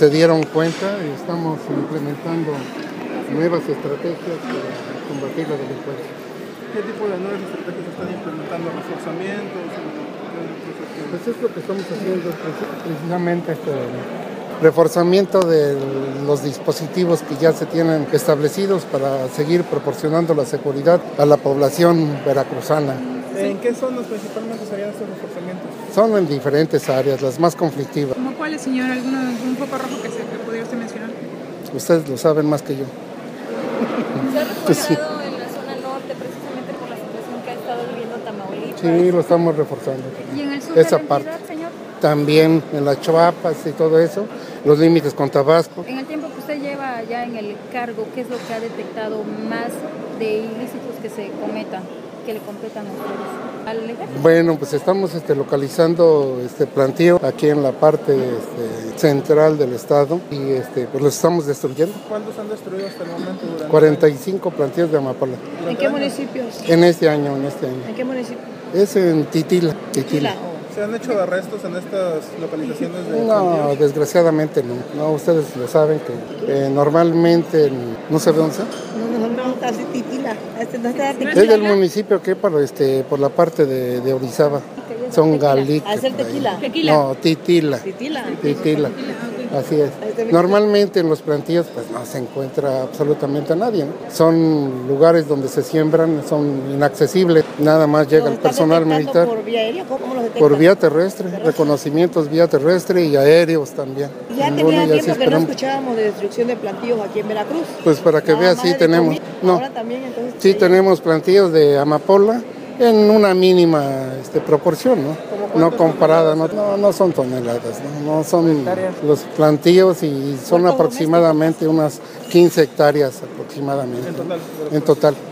se dieron cuenta y estamos implementando nuevas estrategias para combatir la delincuencia. ¿Qué tipo de nuevas estrategias están implementando? ¿Reforzamientos? Pues es lo que estamos haciendo precisamente, reforzamiento de los dispositivos que ya se tienen establecidos para seguir proporcionando la seguridad a la población veracruzana. ¿En qué zonas principalmente serían estos reforzamientos? Son en diferentes áreas, las más conflictivas. ¿Cómo cuáles, señor? ¿Algún foco rojo que pudiera usted mencionar? Ustedes lo saben más que yo. ¿Se ha reforzado en la zona norte precisamente por la situación que ha estado viviendo Tamaulipas? Sí, lo estamos reforzando. ¿Y en el sur esa de la parte, entidad, señor? También en las Chiapas y todo eso, los límites con Tabasco. En el tiempo que usted lleva ya en el cargo, ¿qué es lo que ha detectado más de ilícitos que se cometan, que le competan a ustedes? ¿Al ejército? Bueno, pues estamos localizando planteo aquí en la parte central del estado y pues los estamos destruyendo. ¿Cuántos han destruido hasta el momento? 45 planteos de amapola. ¿En qué municipios? En este año. ¿En qué municipio? Es en Titila. ¿Se han hecho arrestos en estas localizaciones de No, planteos? desgraciadamente no. No, ustedes lo saben que normalmente no se ve dónde está. No, casi Titila. Es del municipio que por la parte de Orizaba. Son Galic. ¿A hacer tequila? No, Titila. Titila. Así es. Normalmente en los plantíos pues no se encuentra absolutamente a nadie, ¿no? Son lugares donde se siembran, son inaccesibles. Nada más llega el personal militar. ¿Por vía aérea? ¿Cómo los detectan? Por vía terrestre, reconocimientos vía terrestre y aéreos también. Ya tenía tiempo que no escuchábamos de destrucción de plantíos aquí en Veracruz. Pues para que veas, sí tenemos. No, Ahora también, entonces, sí tenemos plantíos de amapola en una mínima proporción, ¿no? No comparada, no son toneladas, no son los plantíos y son aproximadamente unas 15 hectáreas aproximadamente. En total. En total.